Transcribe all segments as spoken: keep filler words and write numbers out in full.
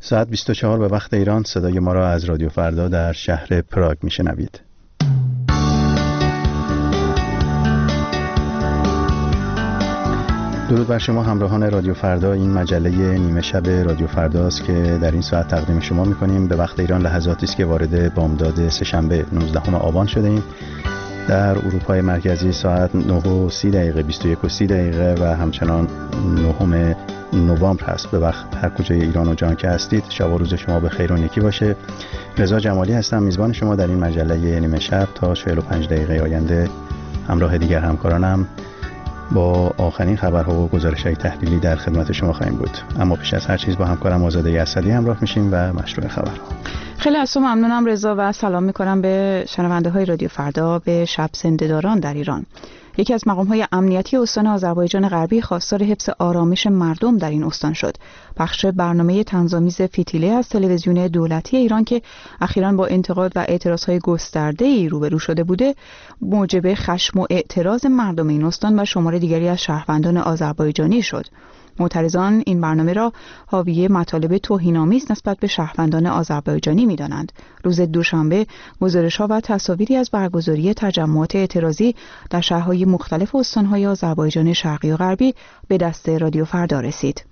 ساعت بیست و چهار به وقت ایران. صدای ما را از رادیو فردا در شهر پراگ میشنوید. درود بر شما همراهان رادیو فردا. این مجله نیمه شب رادیو فرداست که در این ساعت تقدیم شما می‌کنیم. به وقت ایران لحظاتی است که وارد بامداد سه‌شنبه نوزدهم آبان شده ایم. در اروپای مرکزی ساعت نه و سی دقیقه، بیست و یک و سی دقیقه و همچنان نهم نوامبر هست. به وقت هر کجای ایران و جهان که هستید، شب و روز شما به خیر و نیکی باشه. رضا جمالی هستم، میزبان شما در این مجله نیمه شب. تا چهل و پنج دقیقه آینده همراه دیگر همکارانم با آخرین خبرها و گزارش‌های تحلیلی در خدمت شما خواهیم بود. اما پیش از هر چیز با همکارم آزاده اسدی همراه میشیم و مشروع خبرها. خیلی از تو ممنونم رضا و سلام میکنم به شنونده های رادیو فردا. به شب زنده‌داران در ایران. یکی از مقام‌های امنیتی استان آذربایجان غربی خواستار حفظ آرامش مردم در این استان شد. بخش برنامه طنزآمیز فتیله از تلویزیون دولتی ایران که اخیراً با انتقاد و اعتراضهای گسترده‌ای روبرو شده بوده، موجب خشم و اعتراض مردم این استان و شمار دیگری از شهروندان آذربایجانی شد. معترضان این برنامه را حاوی مطالب توهین‌آمیز نسبت به شهروندان آذربایجانی می‌دانند. روز دوشنبه گزارش‌ها و تصاویری از برگزاری تجمعات اعتراضی در شهرهای مختلف استان‌های آذربایجان شرقی و غربی به دست رادیو فردا رسید.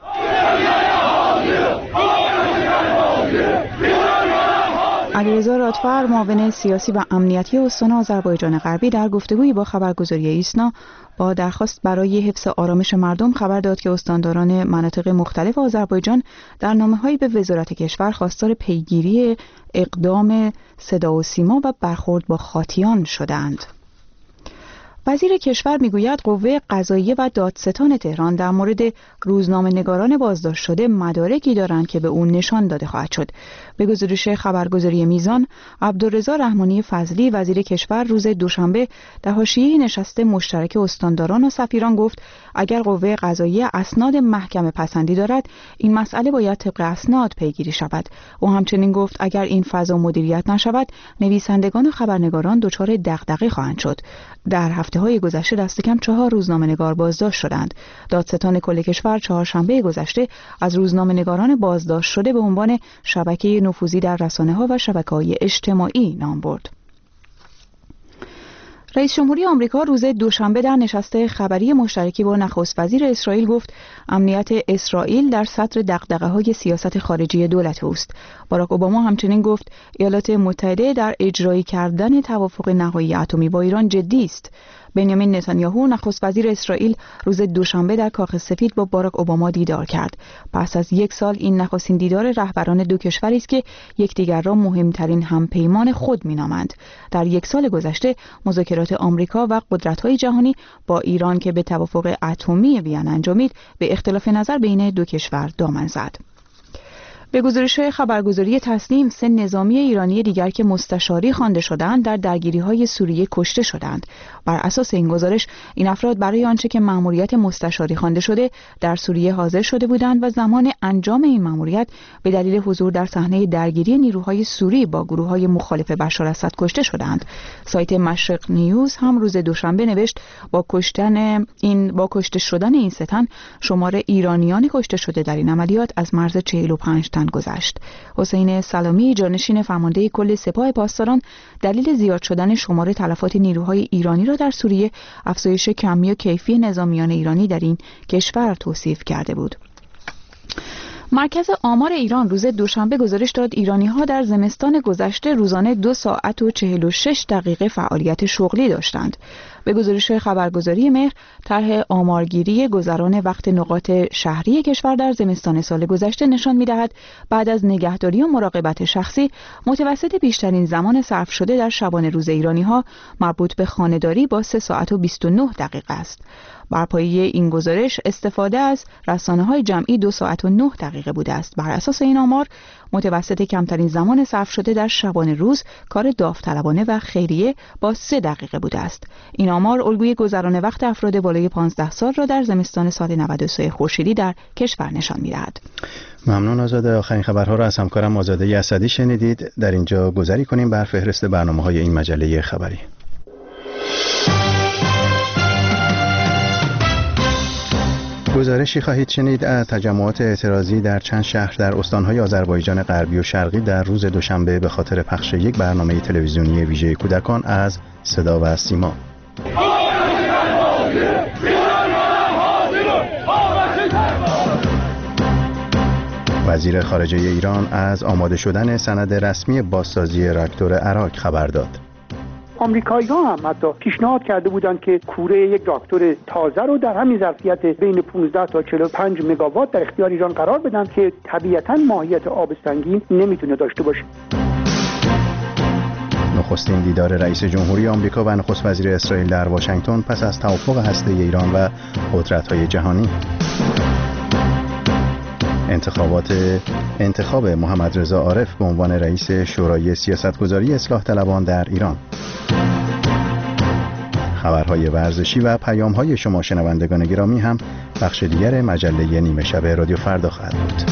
علیرضا رادفر، معاون سیاسی و امنیتی استان آذربایجان غربی، در گفتگویی با خبرگزاری ایسنا با درخواست برای حفظ آرامش مردم خبر داد که استانداران مناطق مختلف آذربایجان در نامه‌هایی به وزارت کشور خواستار پیگیری اقدام صدا و سیما و برخورد با خاطیان شدند. وزیر کشور میگوید قوه قضاییه و دادستان تهران در مورد روزنامه‌نگاران بازداشت شده مدارکی دارند که به او نشان داده خواهد شد. به گزارش خبرگزاری میزان، عبدالرضا رحمانی فضلی وزیر کشور روز دوشنبه در حاشیه نشست مشترک استانداران و سفیران گفت اگر قوه قضاییه اسناد محکمه پسندی دارد، این مسئله باید طبق اسناد پیگیری شود. او همچنین گفت اگر این فضا مدیریت نشود، نویسندگان و خبرنگاران دچار دغدغه خواهند شد. در هفته‌های گذشته دست کم چهار روزنامه‌نگار بازداشت شدند. دادستان کل کشور چهارشنبه گذشته از روزنامه‌نگاران بازداشت شده به عنوان شبکه نفوذی در رسانه‌ها و شبکه‌های اجتماعی نام برد. رئیس جمهوری آمریکا روز دوشنبه در نشست خبری مشترکی با نخست وزیر اسرائیل گفت امنیت اسرائیل در صدر دغدغه‌های سیاست خارجی دولت اوست. باراک اوباما همچنین گفت ایالات متحده در اجرایی کردن توافق نهایی اتمی با ایران جدی است. بنیامین نتانیاهو نخست وزیر اسرائیل روز دوشنبه در کاخ سفید با باراک اوباما دیدار کرد. پس از یک سال این نخستین دیدار رهبران دو کشوری است که یکدیگر را مهمترین همپیمان خود می‌نامند. در یک سال گذشته مذاکرات آمریکا و قدرت‌های جهانی با ایران که به توافق اتمی وین انجامید، به اختلاف نظر بین دو کشور دامن زد. به گزارش خبرگزاری تسنیم، سه نظامی ایرانی دیگر که مستشاری خوانده شدند در درگیری‌های سوریه کشته شدند. بر اساس این گزارش، این افراد برای آنچه که مأموریت مستشاری خوانده شده در سوریه حاضر شده بودند و زمان انجام این مأموریت به دلیل حضور در صحنه درگیری نیروهای سوری با گروه‌های مخالف بشار اسد کشته شدند. سایت مشرق نیوز هم روز دوشنبه نوشت با کشتن این با کشته شدن این سه تن، شمار ایرانیان کشته شده در این عملیات از مرز چهل و پنج تن گذشت. حسین سلامی، جانشین فرمانده کل سپاه پاسداران، دلیل زیاد شدن شمار تلفات نیروهای ایرانی را در سوریه افزایش کمی و کیفی نظامیان ایرانی در این کشور توصیف کرده بود. مرکز آمار ایران روز دوشنبه گزارش داد ایرانی‌ها در زمستان گذشته روزانه دو ساعت و چهل و شش دقیقه فعالیت شغلی داشتند. به گزارش خبرگزاری مهر، طرح آمارگیری گذران وقت نقاط شهری کشور در زمستان سال گذشته نشان می‌دهد بعد از نگهداری و مراقبت شخصی، متوسط بیشترین زمان صرف شده در شبانه روز ایرانی‌ها مربوط به خانه‌داری با سه ساعت و بیست و نه دقیقه است. بر پایه این گزارش، استفاده از رسانه‌های جمعی دو ساعت و نه دقیقه بوده است. بر اساس این آمار، متوسط کمترین زمان صرف شده در شبانه روز کار داوطلبانه و خیریه با سه دقیقه بوده است. این آمار الگوی گذران وقت افراد بالای پانزده سال را در زمستان سال نود و سه خورشیدی در کشور نشان می‌دهد. ممنون آزاده. آخرین خبرها را از همکارم آزاده اسدی شنیدید. در اینجا گذری کنیم بر فهرست برنامه‌های این مجله خبری. گزارشی خواهید شنید از تجمعات اعتراضی در چند شهر در استان‌های آذربایجان غربی و شرقی در روز دوشنبه به خاطر پخش یک برنامه تلویزیونی ویژه کودکان از صدا و سیما. وزیر خارجه ایران از آماده شدن سند رسمی بازسازی راکتور اراک خبر داد. آمریکایی‌ها هم حتی پیشنهاد کرده بودند که کوره یک راکتور تازه رو در همین ظرفیت بین پانزده تا چهل و پنج مگاوات در اختیار ایران قرار بدن که طبیعتاً ماهیت آب سنگین نمیتونه داشته باشه. نخستین دیدار رئیس جمهوری آمریکا و نخست وزیر اسرائیل در واشنگتن پس از توافق هسته ایران و قدرت‌های جهانی. انتخابات انتخاب محمد رضا عارف به عنوان رئیس شورای سیاستگذاری اصلاح طلبان در ایران. خبرهای ورزشی و پیام‌های شما شنوندگان گرامی هم بخش دیگر مجله نیمه شب رادیو فردا خواهد بود.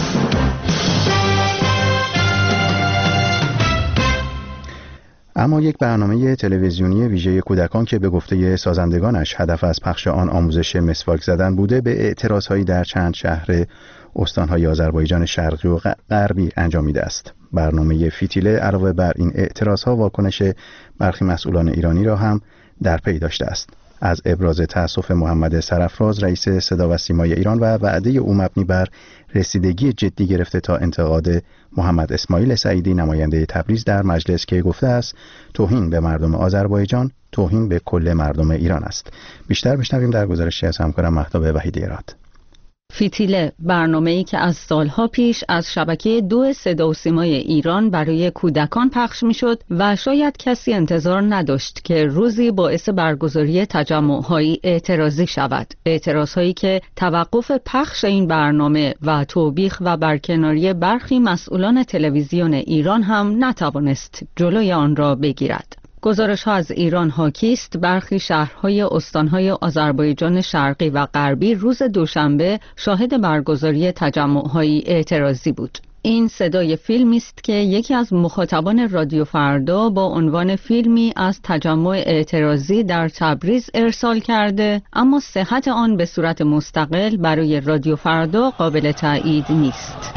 اما یک برنامه تلویزیونی ویژه کودکان که به گفته سازندگانش هدف از پخش آن آموزش مسواک زدن بوده، به اعتراضهایی در چند شهر استان‌های آذربایجان شرقی و غربی انجامیده است. برنامه فتیله علاوه بر این اعتراضها واکنش برخی مسئولان ایرانی را هم در پی داشته است. از ابراز تأسف محمد سرافراز رئیس صدا و سیمای ایران و وعده او مبنی بر رسیدگی جدی گرفته تا انتقاد محمد اسماعیل سعیدی نماینده تبریز در مجلس که گفته است توهین به مردم آذربایجان توهین به کل مردم ایران است. بیشتر بشنویم در گزارشی از همکارم مهتاب وحیدی راد. فتیله، برنامه‌ای که از سالها پیش از شبکه دو صدا و سیمای ایران برای کودکان پخش می‌شد و شاید کسی انتظار نداشت که روزی باعث برگزاری تجمع‌های اعتراضی شود. اعتراض‌هایی که توقف پخش این برنامه و توبیخ و برکناری برخی مسئولان تلویزیون ایران هم نتوانست جلوی آن را بگیرد. گزارش ها از ایران حاکی است برخی شهرهای استانهای آذربایجان شرقی و غربی روز دوشنبه شاهد برگزاری تجمع‌های اعتراضی بود. این صدای فیلمی است که یکی از مخاطبان رادیو فردا با عنوان فیلمی از تجمع اعتراضی در تبریز ارسال کرده، اما صحت آن به صورت مستقل برای رادیو فردا قابل تایید نیست.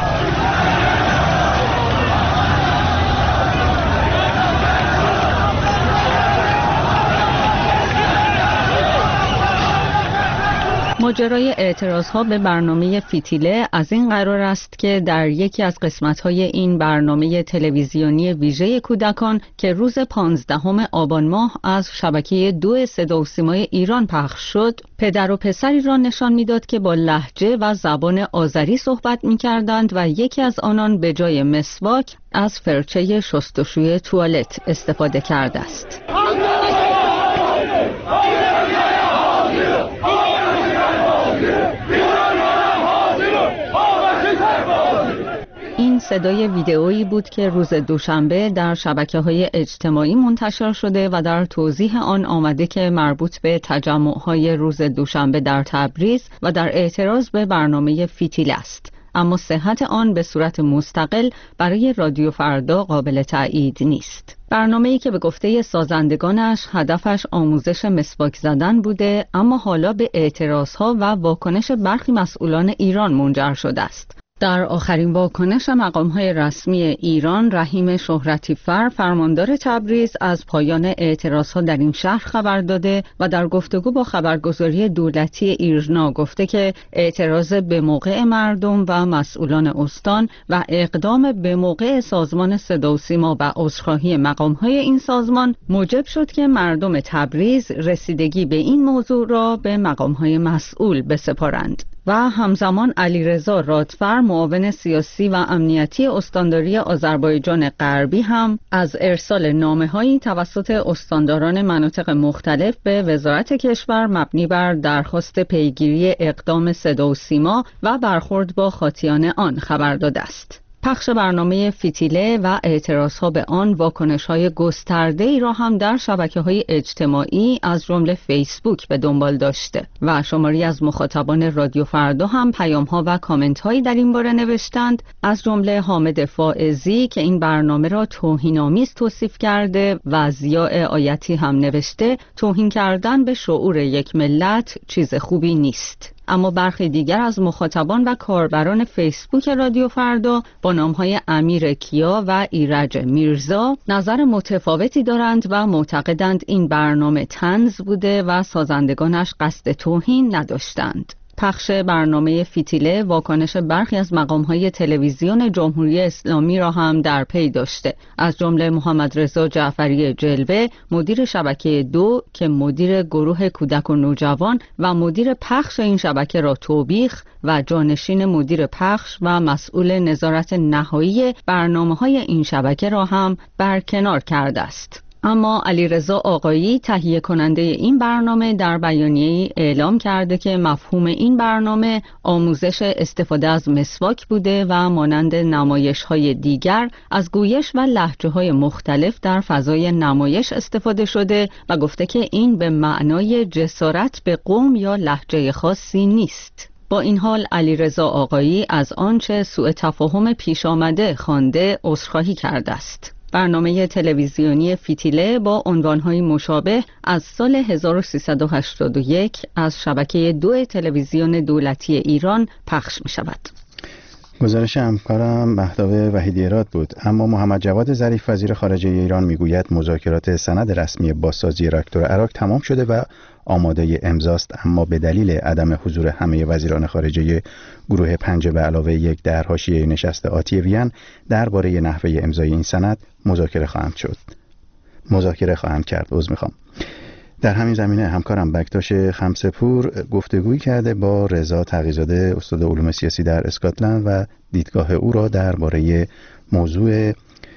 ماجرای اعتراضها به برنامه فتیله از این قرار است که در یکی از قسمت‌های این برنامه تلویزیونی ویژه کودکان که روز پانزدهم آبان ماه از شبکه دو صدا و سیمای ایران پخش شد، پدر و پسری را نشان می‌داد که با لهجه و زبان آذری صحبت می‌کردند و یکی از آنان به جای مسواک از فرچه شستشوی توالت استفاده کرده است. این صدای ویدئویی بود که روز دوشنبه در شبکه‌های اجتماعی منتشر شده و در توضیح آن آمده که مربوط به تجمع‌های روز دوشنبه در تبریز و در اعتراض به برنامه فتیله است. اما صحت آن به صورت مستقل برای رادیو فردا قابل تایید نیست. برنامه‌ای که به گفته سازندگانش هدفش آموزش مسواک زدن بوده، اما حالا به اعتراضها و واکنش برخی مسئولان ایران منجر شده است. در آخرین واکنش مقام‌های رسمی ایران، رحیم شهرتی‌فر فرماندار تبریز از پایان اعتراضها در این شهر خبر داده و در گفتگو با خبرگزاری دولتی ایرنا گفته که اعتراض به موقع مردم و مسئولان استان و اقدام به موقع سازمان صدا و سیما و عذرخواهی مقام‌های این سازمان موجب شد که مردم تبریز رسیدگی به این موضوع را به مقام‌های مسئول بسپارند. و همزمان علیرضا رادفر معاون سیاسی و امنیتی استانداری آذربایجان غربی هم از ارسال نامه‌هایی توسط استانداران مناطق مختلف به وزارت کشور مبنی بر درخواست پیگیری اقدام صدا و سیما و برخورد با خاطیان آن خبر داده است. پخش برنامه فتیله و اعتراضها به آن واکنش‌های گسترده‌ای را هم در شبکه‌های اجتماعی از جمله فیسبوک به دنبال داشته و شماری از مخاطبان رادیو فردا هم پیام‌ها و کامنت‌هایی در این باره نوشتند، از جمله حامد فائزی که این برنامه را توهین‌آمیز توصیف کرده و ضیاء آیتی هم نوشته توهین کردن به شعور یک ملت چیز خوبی نیست. اما برخی دیگر از مخاطبان و کاربران فیسبوک رادیو فردا با نامهای امیر کیا و ایرج میرزا نظر متفاوتی دارند و معتقدند این برنامه طنز بوده و سازندگانش قصد توهین نداشتند. پخش برنامه فتیله واکنش برخی از مقام‌های تلویزیون جمهوری اسلامی را هم در پی داشته، از جمله محمد رضا جعفری جلوه، مدیر شبکه دو که مدیر گروه کودک و نوجوان و مدیر پخش این شبکه را توبیخ و جانشین مدیر پخش و مسئول نظارت نهایی برنامه‌های این شبکه را هم برکنار کرده است. اما علیرضا آقایی تهیه کننده این برنامه در بیانیه‌ای اعلام کرده که مفهوم این برنامه آموزش استفاده از مسواک بوده و مانند نمایش‌های دیگر از گویش و لهجه‌های مختلف در فضای نمایش استفاده شده و گفته که این به معنای جسارت به قوم یا لهجه خاصی نیست. با این حال علیرضا آقایی از آنچه سوء تفاهم پیش آمده خوانده عذرخواهی کرده است. برنامه تلویزیونی فتیله با عنوان‌های مشابه از سال هزار و سیصد و هشتاد و یک از شبکه دو تلویزیون دولتی ایران پخش می‌شود. گزارش همکارم مهتاب وحیدی راد بود. اما محمد جواد ظریف وزیر خارجه ایران میگوید مذاکرات سند رسمی بازسازی راکتور عراق تمام شده و آماده امضاست، اما به دلیل عدم حضور همه وزیران خارجه گروه پنج به علاوه یک در حاشیه نشست آتی وین درباره نحوه امضای این سند مذاکره خواهند شد. مذاکره خواهند کرد. عذر میخوام. در همین زمینه همکارم بکتاش خمسه‌پور گفتگویی کرده با رضا تقی‌زاده استاد علوم سیاسی در اسکاتلند و دیدگاه او را درباره موضوع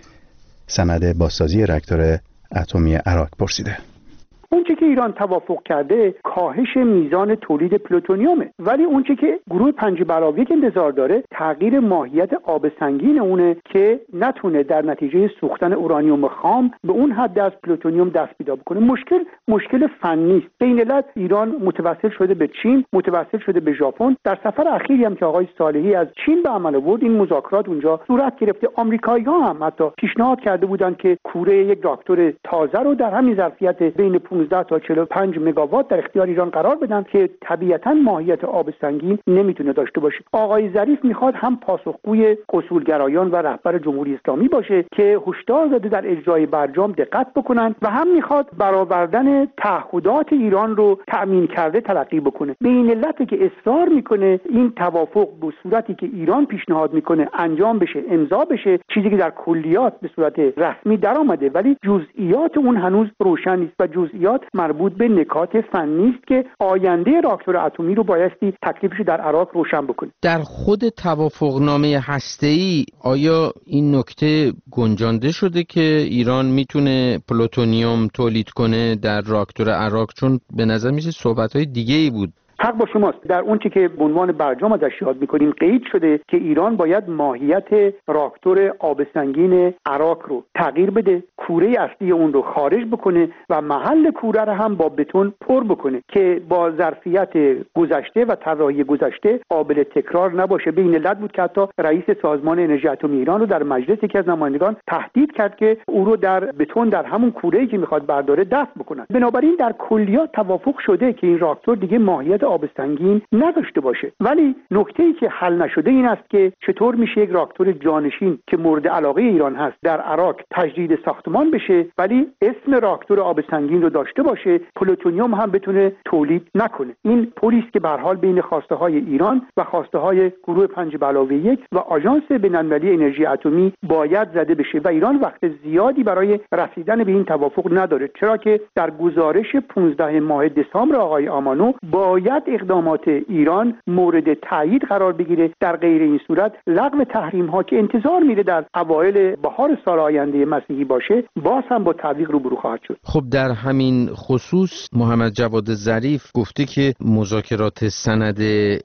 سند بازسازی راکتور اتمی عراق پرسیده. اونچه که ایران توافق کرده کاهش میزان تولید پلوتونیومه، ولی اونچه که گروه پنج به علاوه یک انتظار داره تغییر ماهیت آب سنگین اونه که نتونه در نتیجه سوختن اورانیوم خام به اون حد از پلوتونیوم دست پیدا بکنه. مشکل مشکل فنی است. بین علت ایران متوسل شده به چین، متوسل شده به ژاپن. در سفر اخیری هم که آقای صالحی از چین به عمل آورد این مذاکرات اونجا صورت گرفته. آمریکایی‌ها هم حتی پیشنهاد کرده بودند که کوره یک راکتور تازه رو در همین ظرفیت بین پانزده تا چهل و پنج مگاوات در اختیار ایران قرار بدن که طبیعتاً ماهیت آب سنگین نمیتونه داشته باشه. آقای ظریف میخواد هم پاسخگوی اصولگرایان و رهبر جمهوری اسلامی باشه که هشدار داده در اجرای برجام دقت بکنن و هم میخواد برآوردن تعهدات ایران رو تأمین کرده تلقی بکنه. به این علت که اصرار میکنه این توافق به صورتی که ایران پیشنهاد میکنه انجام بشه، امضا بشه، چیزی که در کلیات به صورت رسمی درآمده ولی جزئیات اون هنوز روشن نیست و جزئیات مربوط به نکات فنی است که آینده راکتور اتمی رو بایستی تکلیفش در عراق روشن بکنه. در خود توافقنامه هسته‌ای آیا این نکته گنجانده شده که ایران میتونه پلوتونیوم تولید کنه در راکتور عراق؟ چون به نظر میشه صحبت‌های دیگه‌ای بود. حق با شماست. در اون چی که به عنوان برجام ازش یاد می‌کنیم قید شده که ایران باید ماهیت راکتور آب سنگین عراق رو تغییر بده، کوره اصلی اون رو خارج بکنه و محل کوره رو هم با بتون پر بکنه که با ظرفیت گذشته و طراحی گذشته قابل تکرار نباشه. به این علت بود که حتی رئیس سازمان انرژی اتمی ایران رو در مجلس یکی از نمایندگان تهدید کرد که او رو در بتون در همون کوره‌ای که می‌خواد برداره دفن بکنن. بنابراین در کلیات توافق شده که این راکتور دیگه ماهیت آب سنگین نداشته باشه، ولی نکته‌ای که حل نشده این است که چطور میشه یک راکتور جانشین که مورد علاقه ایران هست در عراق تجدید ساختمان بشه ولی اسم راکتور آب سنگین رو داشته باشه، پلوتونیوم هم بتونه تولید نکنه. این پلی است که به هر حال بین خواسته های ایران و خواسته های گروه پنج به علاوه یک و آژانس بین‌المللی انرژی اتمی باید زده بشه و ایران وقت زیادی برای رسیدن به این توافق نداره، چرا که در گزارش پانزده ماه دسامبر آقای آمانو باید اقدامات ایران مورد تایید قرار بگیره. در غیر این صورت لغو تحریم ها که انتظار میره در اوایل بهار سال آینده مسیحی باشه باز هم با تعویق روبرو خواهد شد. خب در همین خصوص محمد جواد ظریف گفته که مذاکرات سند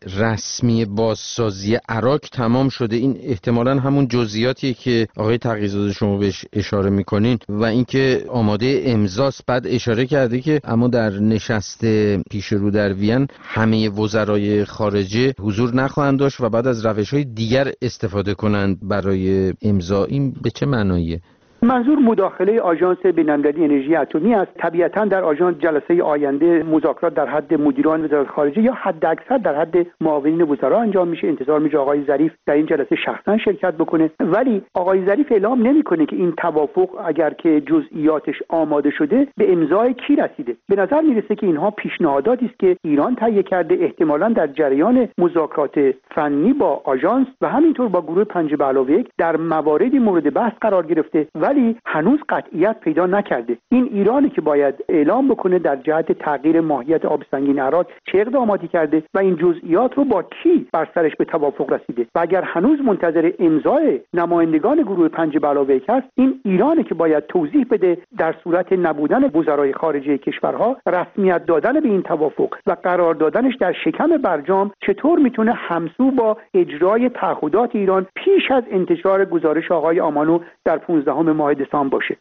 رسمی بازسازی عراق تمام شده. این احتمالاً همون جزئیاتیه که آقای تقی‌زاده شما بهش اشاره میکنین و اینکه آماده امضاست. بعد اشاره کرده که اما در نشست پیش رو در وین همه وزرای خارجه حضور نخواهند داشت و بعد از روش‌های دیگر استفاده کنند برای امضا. این به چه معنایه؟ منظور مداخله آژانس بین‌المللی انرژی اتمی است. طبیعتاً در آژانس جلسه آینده مذاکرات در حد مدیران وزارت خارجه یا حداکثر در حد معاونین وزرا انجام میشه. انتظار میشه آقای ظریف در این جلسه شخصا شرکت بکنه، ولی آقای ظریف اعلام نمیکنه که این توافق اگر که جزئیاتش آماده شده به امضای کی رسیده. به نظر میرسه که اینها پیشنهاداتی است که ایران تهیه کرده، احتمالاً در جریان مذاکرات فنی با آژانس و همینطور با گروه پنج به علاوه یک در مواردی مورد بحث قرار گرفته، ولی هنوز قطعیت پیدا نکرده. این ایرانی که باید اعلام بکنه در جهت تغییر ماهیت آب سنگین عراق چه اقداماتی کرده و این جزئیات رو با کی بر سرش به توافق رسیده. و اگر هنوز منتظر امضای نمایندگان گروه پنج به علاوه یک است، این ایرانی که باید توضیح بده در صورت نبودن وزرای خارجه کشورها رسمیت دادن به این توافق و قرار دادنش در شکم برجام چطور میتونه همسو با اجرای تعهدات ایران پیش از انتشار گزارش آقای آمانو در پانزدهم ماه دسامبر باشه.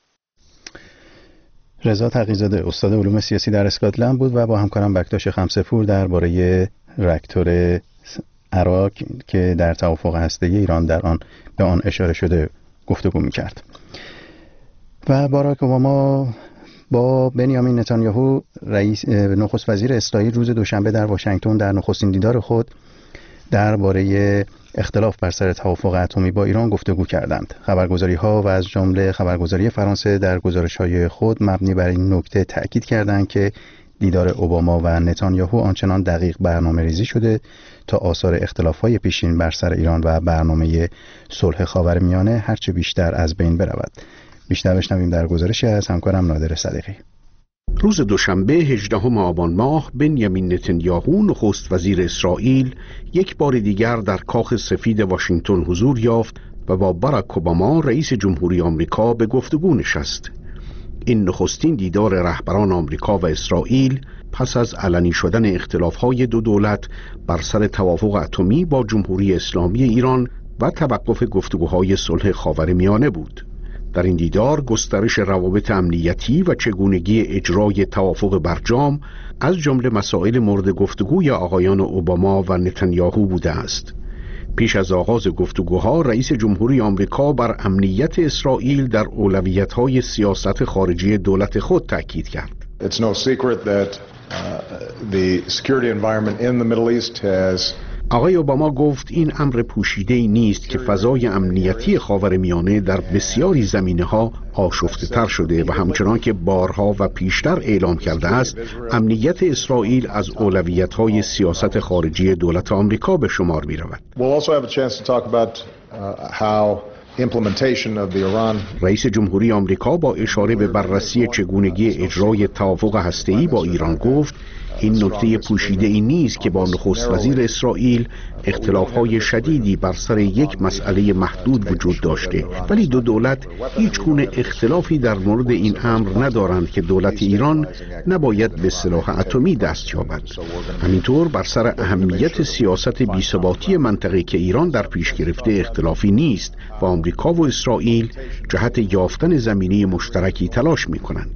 رضا تقی‌زاده استاد علوم سیاسی در اسکاتلند بود و با همکارم بکتاش خمسه‌پور درباره راکتور عراق که در توافق هسته‌ای ایران در آن به آن اشاره شده گفتگو می‌کرد. و باراک اوباما با بنیامین نتانیاهو رئیس نخست وزیر اسرائیل روز دوشنبه در واشنگتن در نخستین دیدار خود درباره اختلاف بر سر توافق اتمی با ایران گفتگو کردند. خبرگزاری‌ها و از جمله خبرگزاری فرانسه در گزارش‌های خود مبنی بر این نکته تأکید کردند که دیدار اوباما و نتانیاهو آنچنان دقیق برنامه‌ریزی شده تا آثار اختلاف‌های پیشین بر سر ایران و برنامه صلح خاورمیانه هرچه بیشتر از بین برود. بیشتر بشنویم در گزارشی از همکارم نادر صدیقی. روز دوشنبه هجدهم آبان ماه بنیامین نتانیاهو نخست وزیر اسرائیل یک بار دیگر در کاخ سفید واشنگتن حضور یافت و با باراک اوباما رئیس جمهوری آمریکا به گفتگو نشست. این نخستین دیدار رهبران آمریکا و اسرائیل پس از علنی شدن اختلاف‌های دو دولت بر سر توافق اتمی با جمهوری اسلامی ایران و توقف گفتگوهای صلح خاورمیانه بود. در این دیدار گسترش روابط امنیتی و چگونگی اجرای توافق برجام از جمله مسائل مورد گفتگوی آقایان اوباما و نتانیاهو بوده است. پیش از آغاز گفتگوها رئیس جمهوری آمریکا بر امنیت اسرائیل در اولویت‌های سیاست خارجی دولت خود تاکید کرد. It's no secret that uh, the security environment in the Middle East has آقای اوباما گفت این امر پوشیده‌ای نیست که فضای امنیتی خاورمیانه در بسیاری زمینه‌ها آشفته‌تر شده و همچنان که بارها و پیشتر اعلام کرده است امنیت اسرائیل از اولویت‌های سیاست خارجی دولت آمریکا به شمار می‌رود. رئیس جمهوری آمریکا با اشاره به بررسی چگونگی اجرای توافق هسته‌ای با ایران گفت این نکته پوشیده ای نیست که با نخست وزیر اسرائیل اختلاف‌های شدیدی بر سر یک مسئله محدود وجود داشته، ولی دو دولت هیچ گونه اختلافی در مورد این امر ندارند که دولت ایران نباید به سلاح اتمی دست یابد. همینطور بر سر اهمیت سیاست بی‌ثباتی منطقه که ایران در پیش گرفته اختلافی نیست و آمریکا و اسرائیل جهت یافتن زمینه مشترکی تلاش می‌کنند.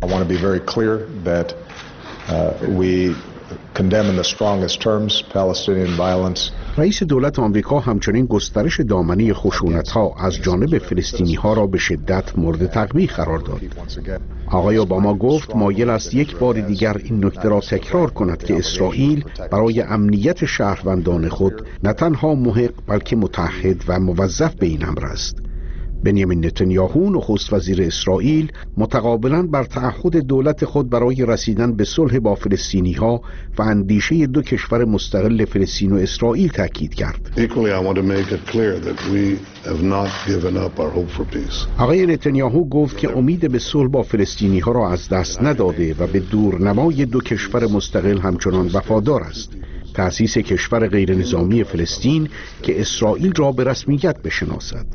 condemn in the strongest terms Palestinian violence. رئیس دولت آمریکا همچنین گسترش دامنه خشونت‌ها از جانب فلسطینی‌ها را به شدت مورد تقویح قرار داد. آقای اوباما گفت مایل است یک بار دیگر این نکته را تکرار کند که اسرائیل برای امنیت شهروندان خود نه تنها محق بلکه متعهد و موظف به این امر است. بنیامین نتانیاهو نخست وزیر اسرائیل متقابلاً بر تعهد دولت خود برای رسیدن به صلح با فلسطینی‌ها و اندیشه دو کشور مستقل فلسطین و اسرائیل تاکید کرد. آقای نتانیاهو گفت که امید به صلح با فلسطینی‌ها را از دست نداده و به دورنمای دو کشور مستقل همچنان وفادار است. تأسیس کشور غیر نظامی فلسطین که اسرائیل را به رسمیت بشناسد.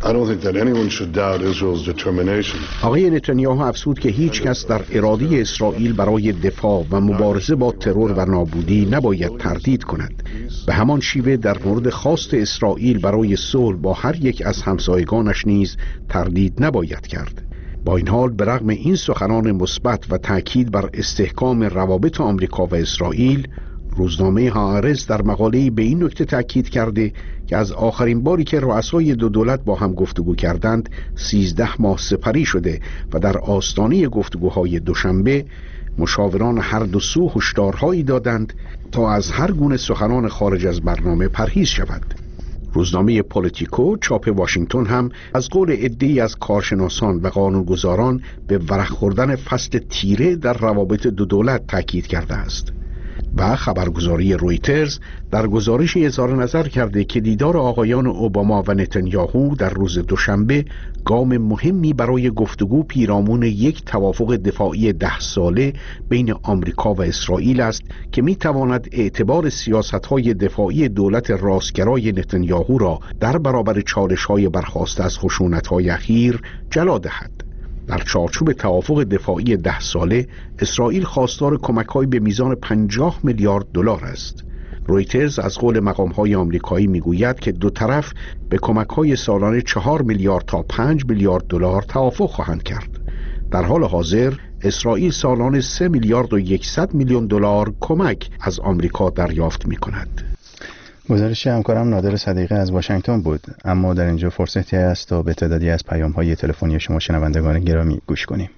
آقای نتانیاهو افزود که هیچ کس در اراده اسرائیل برای دفاع و مبارزه با ترور و نابودی نباید تردید کند. به همان شیوه در مورد خواست اسرائیل برای صلح با هر یک از همسایگانش نیز تردید نباید کرد. با این حال برغم این سخنان مثبت و تاکید بر استحکام روابط آمریکا و اسرائیل، روزنامه هآرتز در مقاله‌ای به این نکته تأکید کرده که از آخرین باری که رؤسای دو دولت با هم گفتگو کردند سیزده ماه سپری شده و در آستانه گفتگوهای دوشنبه مشاوران هر دو سو هشدارهایی دادند تا از هر گونه سخنان خارج از برنامه پرهیز شود. روزنامه پولیتیکو چاپ واشنگتن هم از قول عده‌ای از کارشناسان و قانونگذاران به ورق خوردن فصل تیره در روابط دو دولت تاکید کرده است. و خبرگزاری رویترز در گزارشی اظهار نظر کرده که دیدار آقایان اوباما و نتانیاهو در روز دوشنبه گام مهمی برای گفتگو پیرامون یک توافق دفاعی ده ساله بین آمریکا و اسرائیل است که میتواند اعتبار سیاست‌های دفاعی دولت راستگرای نتانیاهو را در برابر چالش‌های برخاسته از خشونت‌های اخیر جلا دهد. در چارچوب توافق دفاعی ده ساله اسرائیل خواستار کمک‌های به میزان پنجاه میلیارد دلار است. رویترز از قول مقام‌های آمریکایی میگوید که دو طرف به کمک‌های سالانه چهار میلیارد تا پنج میلیارد دلار توافق خواهند کرد. در حال حاضر اسرائیل سالانه سه میلیارد و صد میلیون دلار کمک از آمریکا دریافت می‌کند. گزارش همکارم نادر صدیقی از واشنگتن بود. اما در اینجا فرصتی است تا به تعدادی از پیام‌های تلفنی شما شنوندگان گرامی گوش کنیم.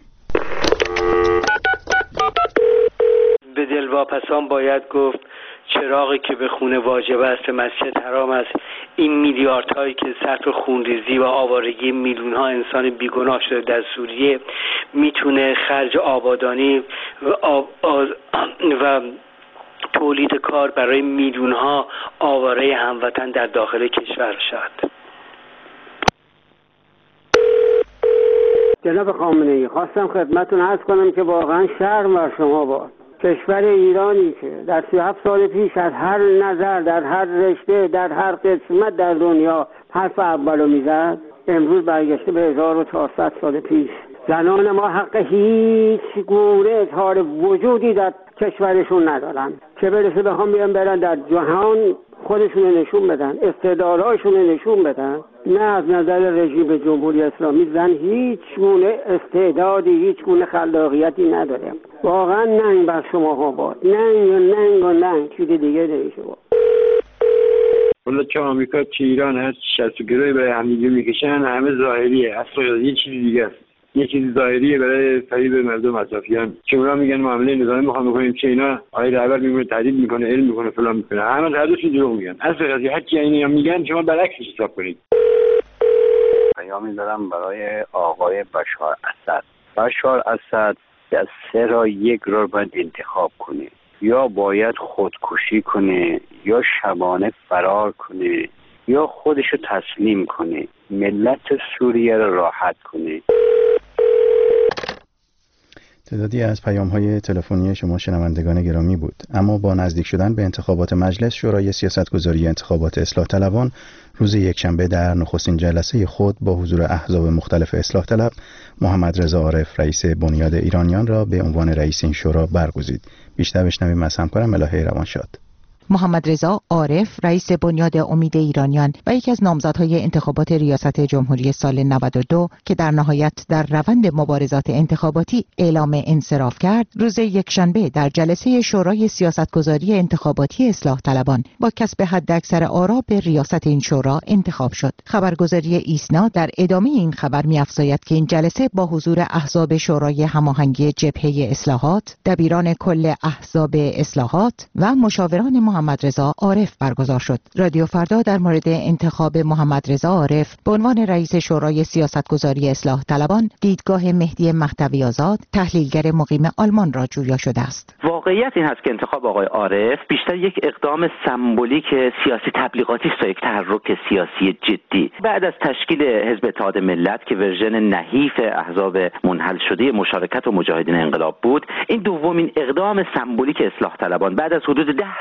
به دلواپسان باید گفت چراغی که به خونه واجب است مسجد حرام است. این میلیاردهایی که صرف خونریزی و آوارگی میلیون‌ها انسان بیگناه شده در سوریه میتونه خرج آبادانی و, آب آز و تولید کار برای میلیون‌ها آواره هموطن در داخل کشور شد. جناب خامنه‌ای، خواستم خدمتتون عرض کنم که واقعا شرم بر شما باد. کشور ایرانی که در سی و هفت سال پیش از هر نظر، در هر رشته، در هر قسمت در دنیا حرف اولو میزد، امروز برگشته به هزار و چهارصد سال پیش. زنان ما حق هیچ گونه اظهار وجودی در کشورشون ندارن، چه برسه بخوام بیان برن در جهان خودشون نشون بدن، استعدادهاشون نشون بدن. نه از نظر رژیم جمهوری اسلامی زن هیچ گونه استعدادی، هیچ گونه خلاقیتی نداره. واقعا ننگ بر شما ها باد، ننگ و ننگ و ننگ، چیز دیگه نمیشه باد. حالا چه آمریکا چه ایران هست شست و گروه برای همدیگه میکشن، همه ظاهریه، اصلا یه چیز دیگه است. یه چیز ظاهریه برای فریب مردم اطرافیان. چه اونا میگن معامله نظامی میخوام بکنیم، چه اینا آقای رهبر میگه تهدید میکنه، علم میکنه، فلان میکنه. همه هر دوشون دروغ میگن. اصلا قضیه هر چی اینا میگن شما برعکسش حساب کنید. پیامی دارم برای آقای بشار اسد. بشار اسد از سه را یک را باید انتخاب کنه. یا باید خودکشی کنه، یا شبانه فرار کنه، یا خودشو تسلیم کنه، ملت سوریه را راحت کنه. تعدادی از پیام‌های تلفنی شما شنوندگان گرامی بود. اما با نزدیک شدن به انتخابات مجلس، شورای سیاستگذاری انتخابات اصلاح طلبان روز یکشنبه در نخستین جلسه خود با حضور احزاب مختلف اصلاح طلب محمد رضا عارف رئیس بنیاد ایرانیان را به عنوان رئیس این شورا برگزید. بیشتر بشنویم از همکارم الهه روانشاد. محمد رضا عارف رئیس بنیاد امید ایرانیان و یکی از نامزدهای انتخابات ریاست جمهوری سال نود و دو که در نهایت در روند مبارزات انتخاباتی اعلام انصراف کرد، روز یکشنبه در جلسه شورای سیاستگذاری انتخاباتی اصلاح طلبان با کسب حداکثر آرا به ریاست این شورا انتخاب شد. خبرگزاری ایسنا در ادامه این خبر می‌افزاید که این جلسه با حضور احزاب شورای هماهنگی جبهه اصلاحات، دبیران کل احزاب اصلاحات و مشاوران محمد رضا عارف برگزار شد. رادیو فردا در مورد انتخاب محمد رضا عارف به عنوان رئیس شورای سیاستگذاری اصلاح طلبان دیدگاه مهدی مهدوی آزاد، تحلیلگر مقیم آلمان را جویا شده است. واقعیت این هست که انتخاب آقای عارف بیشتر یک اقدام سمبولیک سیاسی تبلیغاتی است تا یک تحرک سیاسی جدی. بعد از تشکیل حزب اتحاد ملت که ورژن نحیف احزاب منحل شده مشارکت و مجاهدین انقلاب بود، این دومین اقدام سمبولیک اصلاح طلبان بعد از حدود ده سال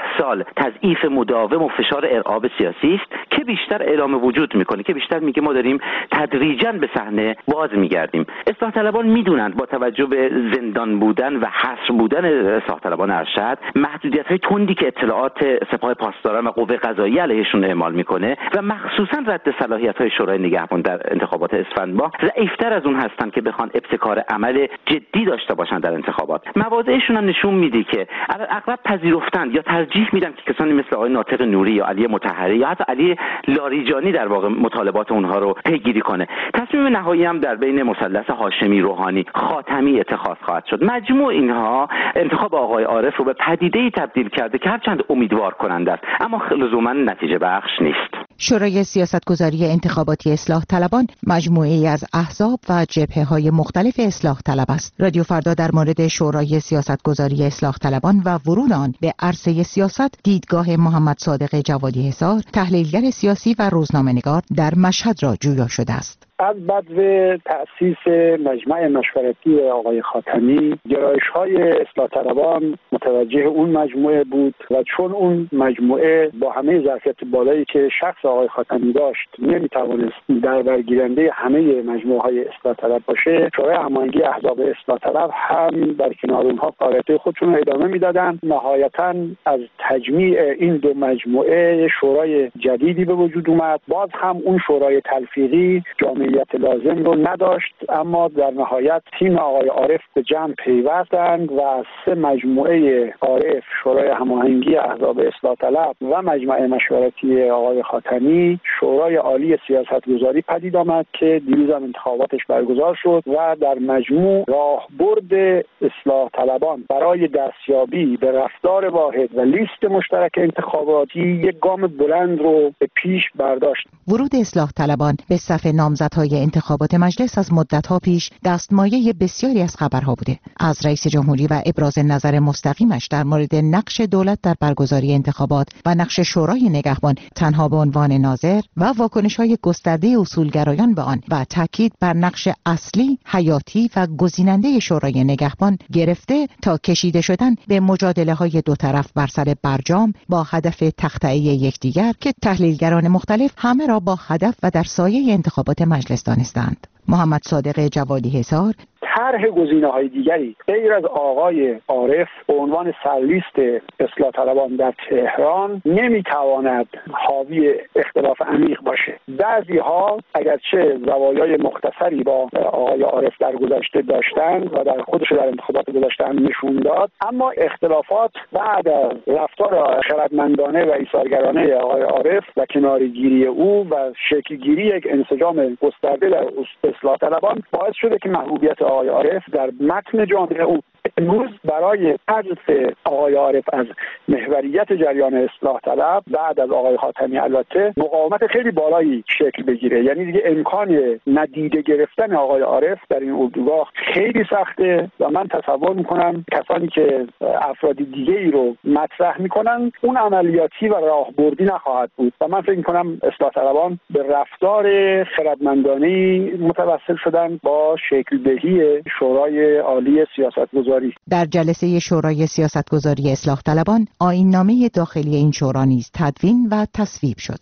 تضعیف مداوم و فشار ارعاب سیاسی است که بیشتر اعلام وجود میکنه، که بیشتر میگه ما داریم تدریجاً به صحنه باز میگردیم. اصلاح طلبان میدونند با توجه به زندان بودن و حصر بودن اصلاح طلبان ارشد، محدودیت‌های تندی که اطلاعات سپاه پاسداران و قوه قضاییه علیهشون اعمال میکنه و مخصوصاً رد صلاحیت‌های شورای نگهبان در انتخابات اسفند ماه ضعیف‌تر از اون هستن که بخوان ابتکار عمل جدی داشته باشن در انتخابات. مواضعشون هم نشون میده که اغلب پذیرفتند یا ترجیح میدن که کسانی مثل آقای ناطق نوری یا علی مطهری یا حتی علی لاریجانی در واقع مطالبات اونها رو پیگیری کنه. تصمیم نهایی هم در بین مثلث هاشمی روحانی خاتمی اتخاذ خواهد شد. مجموع اینها انتخاب آقای عارف رو به پدیده‌ای تبدیل کرده که هرچند امیدوار کننده است اما لزوما نتیجه بخش نیست. شورای سیاستگذاری انتخاباتی اصلاح طلبان مجموعه‌ای از احزاب و جبهه‌های مختلف اصلاح طلب است. رادیو فردا در مورد شورای سیاستگذاری اصلاح طلبان و ورود آن به عرصه سیاست دیدگاه محمد صادق جوادی حصار، تحلیلگر سیاسی و روزنامه‌نگار در مشهد را جویا شده است. از بدو تأسیس مجمع مشورتی آقای خاتمی، گرایش‌های اصلاح طلبان متوجه اون مجموعه بود و چون اون مجموعه با همه ظرفیت بالایی که شخص آقای خاتمی داشت نمی‌توانست در برگیرنده همه مجموعه‌های اصلاح طلب باشه، شورای هماهنگی احزاب اصلاح طلب هم در کنار اونها فعالیت خودشون رو ادامه میدادن. نهایتاً از تجمیع این دو مجموعه شورای جدیدی به وجود اومد. باز هم اون شورای تلفیقی جامعه لازم رو نداشت، اما در نهایت تیم آقای عارف به جمع پیوستند و سه مجموعه عارف، شورای هماهنگی احزاب اصلاح طلب و مجمع مشورتی آقای خاتمی، شورای عالی سیاستگذاری پدید آمد که دیروز هم انتخاباتش برگزار شد و در مجموع راهبرد اصلاح طلبان برای دستیابی به رفتار واحد و لیست مشترک انتخاباتی یک گام بلند رو به پیش برداشت. ورود اصلاح طلبان به صف نامزدهای انتخابات مجلس از مدت‌ها پیش دستمایه بسیاری از خبرها بوده. از رئیس جمهوری و ابراز نظر مستقیمش در مورد نقش دولت در برگزاری انتخابات و نقش شورای نگهبان تنها به عنوان ناظر و واکنش‌های گسترده اصولگرایان به آن و تاکید بر نقش اصلی، حیاتی و گزیننده شورای نگهبان گرفته تا کشیده شدن به مجادله‌های دو طرف بر سر برجام با هدف تخطئه یکدیگر که تحلیلگران مختلف همه را با هدف و در سایه انتخابات مجلس دانستند. محمد صادق جوادی حصار طرح گزینه‌های دیگری غیر از آقای عارف به عنوان سرلیست اصلاح طلبان در تهران نمیتواند حاوی اختلاف عمیق باشه. بعضی‌ها اگرچه زوایای مختصری با آقای عارف در گذشته داشتند و در خودش در انتخابات گذشته هم نشون داد، اما اختلافات بعد از رفتار خردمندانه و ایثارگرانه آقای عارف و کناره‌گیری او و شکل‌گیری یک انسجام گسترده در اصلاح طلبان باعث شده که محبوبیت آقای عارف در متن جامعه او امروز برای حذف آقای عارف از محوریت جریان اصلاح طلب بعد از آقای خاتمی البته مقاومت خیلی بالایی شکل بگیره. یعنی دیگه امکان ندیده گرفتن آقای عارف در این اردوگاه خیلی سخته و من تصور میکنم کسانی که افراد دیگه ای رو مطرح میکنن اون عملیاتی و راهبردی نخواهد بود و من فکر میکنم اصلاح طلبان به رفتار خردمندانه‌ای متوسل شدن با شکل دهی شورای عالی سیاستگذاری. در جلسه شورای سیاستگذاری اصلاح طلبان آیین‌نامه داخلی این شورا نیز تدوین و تصویب شد.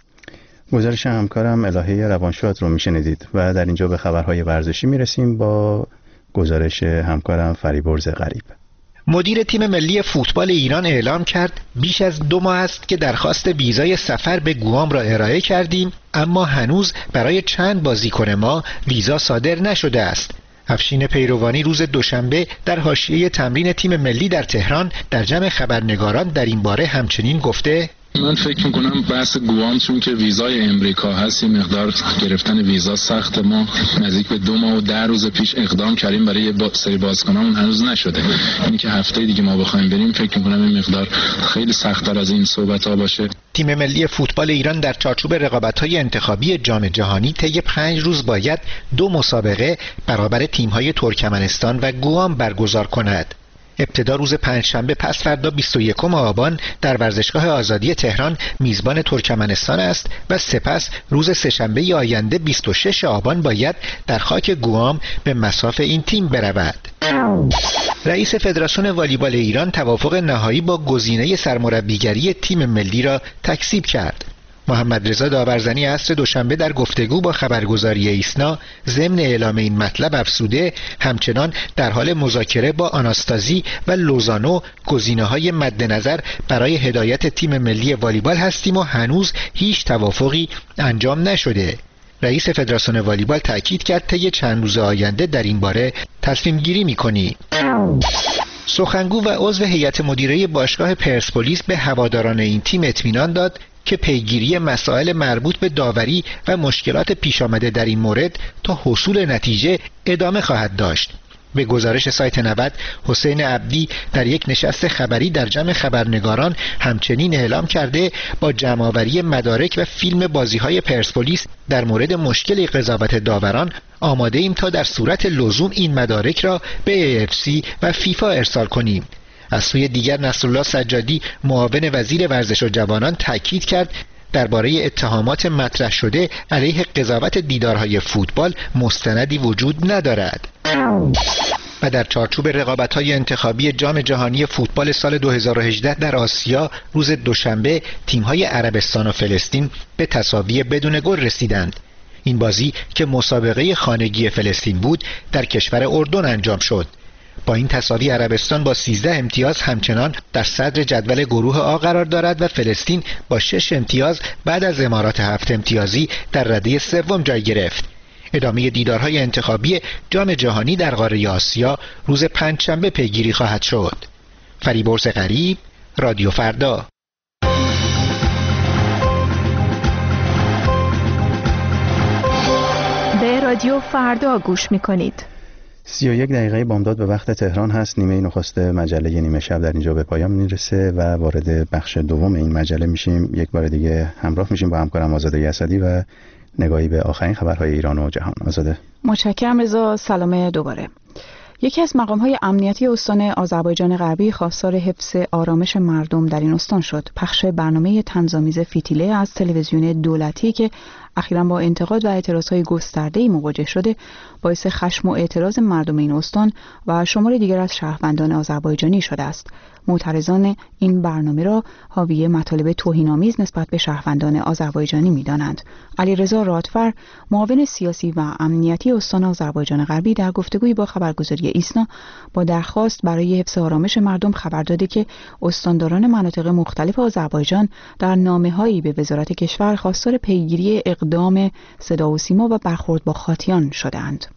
گزارش همکارم الهه روانشاد رو میشنیدید و در اینجا به خبرهای ورزشی میرسیم با گزارش همکارم فریبرز غریب. مدیر تیم ملی فوتبال ایران اعلام کرد بیش از دو ماه است که درخواست ویزای سفر به گوام را ارائه کردیم، اما هنوز برای چند بازیکن ما ویزا صادر نشده است. افشین پیروانی روز دوشنبه در حاشیه تمرین تیم ملی در تهران در جمع خبرنگاران در این باره همچنین گفته: من فکر میکنم بحث گوام چون که ویزای امریکا هست این مقدار گرفتن ویزا سخت. ما نزدیک به دو ماه و ده روز پیش اقدام کردیم برای با سری بازیکنامون هنوز نشده. اینی که هفته دیگه ما بخوایم بریم فکر میکنم این مقدار خیلی سخت‌تر از این صحبت‌ها باشه. تیم ملی فوتبال ایران در چارچوب رقابت‌های انتخابی جام جهانی طی پنج روز باید دو مسابقه برابر تیم‌های ترکمنستان و گوام برگزار کند. ابتدا روز پنجشنبه پس فردا بیست و یکم آبان در ورزشگاه آزادی تهران میزبان ترکمنستان است و سپس روز سه‌شنبه آینده بیست و ششم آبان باید در خاک گوام به مصاف این تیم برود. رئیس فدراسیون والیبال ایران توافق نهایی با گزینه سرمربیگری تیم ملی را تکذیب کرد. محمد رضا داورزنی عصر دوشنبه در گفتگو با خبرگزاری ایسنا ضمن اعلام این مطلب افزوده همچنان در حال مذاکره با آناستازی و لوزانو گزینه‌های مد نظر برای هدایت تیم ملی والیبال هستیم و هنوز هیچ توافقی انجام نشده. رئیس فدراسیون والیبال تاکید کرد طی چند روز آینده در این باره تصمیم گیری می‌کنیم. سخنگو و عضو هیئت مدیره باشگاه پرسپولیس به هواداران این تیم اطمینان داد که پیگیری مسائل مربوط به داوری و مشکلات پیش آمده در این مورد تا حصول نتیجه ادامه خواهد داشت. به گزارش سایت نود، حسین عبدی در یک نشست خبری در جمع خبرنگاران همچنین اعلام کرده با جمع‌آوری مدارک و فیلم بازی‌های پرسپولیس در مورد مشکل قضاوت داوران آماده ایم تا در صورت لزوم این مدارک را به ای اف سی و فیفا ارسال کنیم. از سوی دیگر نصرالله سجادی معاون وزیر ورزش و جوانان تاکید کرد درباره اتهامات مطرح شده علیه قضاوت دیدارهای فوتبال مستندی وجود ندارد. و در چارچوب رقابت‌های انتخابی جام جهانی فوتبال سال دو هزار و هجده در آسیا روز دوشنبه تیم‌های عربستان و فلسطین به تساوی بدون گل رسیدند. این بازی که مسابقه خانگی فلسطین بود در کشور اردن انجام شد. با این تساوی عربستان با سیزده امتیاز همچنان در صدر جدول گروه آ قرار دارد و فلسطین با شش امتیاز بعد از امارات هفت امتیازی در رده سوم جای گرفت. ادامه دیدارهای انتخابی جام جهانی در قاره آسیا روز پنجشنبه پیگیری خواهد شد. فریبرز غریب، رادیو فردا. به رادیو فردا گوش می‌کنید. سی و یک دقیقه بامداد به وقت تهران هست. نیمه نخست مجله نیمه شب در اینجا به پایان میرسه و وارد بخش دوم این مجله میشیم. یک بار دیگه همراه میشیم با همکارم آزاده اسدی و نگاهی به آخرین خبرهای ایران و جهان. آزاده. متشکرم رضا. سلام دوباره. یکی از مقام‌های امنیتی استان آذربایجان غربی خواستار حفظ آرامش مردم در این استان شد. پخش برنامه طنزآمیز فیتیله از تلویزیون دولتی که اخیراً با انتقاد و اعتراضهای گسترده‌ای مواجه شده باعث خشم و اعتراض مردم این استان و شمار دیگر از شهروندان آذربایجانی شده است. معترضان این برنامه را حاوی مطالب توهین‌آمیز نسبت به شهروندان آذربایجانی می‌دانند. علیرضا رادفر، معاون سیاسی و امنیتی استان آذربایجان غربی، در گفتگویی با خبرگزاری ایسنا با درخواست برای حفظ آرامش مردم خبر داده که استانداران مناطق مختلف آذربایجان در نامه‌هایی به وزارت کشور خواستار پیگیری اقدام صدا و سیما و برخورد با خاطیان شدند.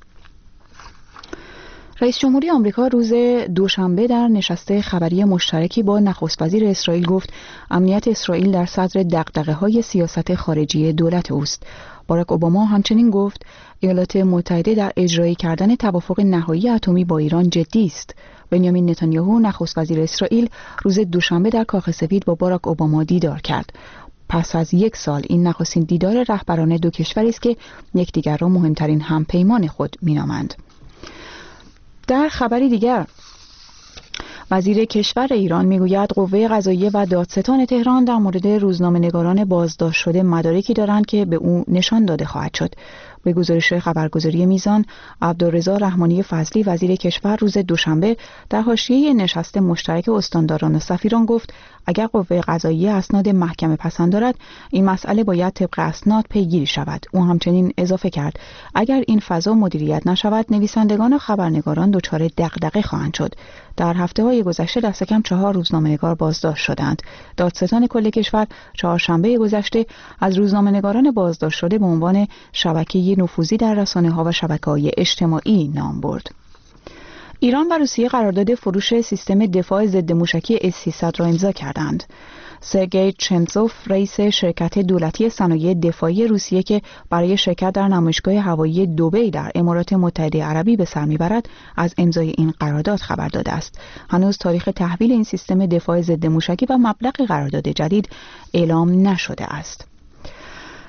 رئیس جمهوری آمریکا روز دوشنبه در نشست خبری مشترکی با نخست وزیر اسرائیل گفت امنیت اسرائیل در صدر دغدغه‌های سیاست خارجی دولت اوست. باراک اوباما همچنین گفت ایالات متحده در اجرایی کردن توافق نهایی اتمی با ایران جدی است. بنیامین نتانیاهو نخست وزیر اسرائیل روز دوشنبه در کاخ سفید با باراک اوباما دیدار کرد. پس از یک سال این نخستین دیدار رهبران دو کشوری است که یکدیگر را مهمترین همپیمان خود می‌نامند. در خبری دیگر وزیر کشور ایران میگوید قوه قضاییه و دادستان تهران در مورد روزنامه‌نگاران بازداشت شده مدارکی دارند که به او نشان داده خواهد شد. به گزارش خبرگزاری میزان، عبدالرضا رحمانی فضلی وزیر کشور روز دوشنبه در حاشیه نشست مشترک استانداران و سفیران گفت اگر قوه قضاییه اسناد محکمه پسند دارد این مسئله باید طبق اسناد پیگیری شود. او همچنین اضافه کرد اگر این فضا مدیریت نشود نویسندگان و خبرنگاران دچار دغدغه خواهند شد. در هفته‌های گذشته دست کم چهار روزنامه‌نگار بازداشت شدند. دادستان کل کشور چهارشنبه گذشته از روزنامه‌نگاران بازداشت شده به عنوان شبکه نفوذی در رسانه‌ها و شبکه‌های اجتماعی نام برد. ایران و روسیه قرارداد فروش سیستم دفاع ضد موشکی اس سیصد را امضا کردند. سرگئی چمزوف رئیس شرکت دولتی صنایع دفاعی روسیه که برای شرکت در نمایشگاه هوایی دبی در امارات متحده عربی به سر میبرد از امضای این قرارداد خبر داده است. هنوز تاریخ تحویل این سیستم دفاع ضد موشکی و مبلغ قرارداد جدید اعلام نشده است.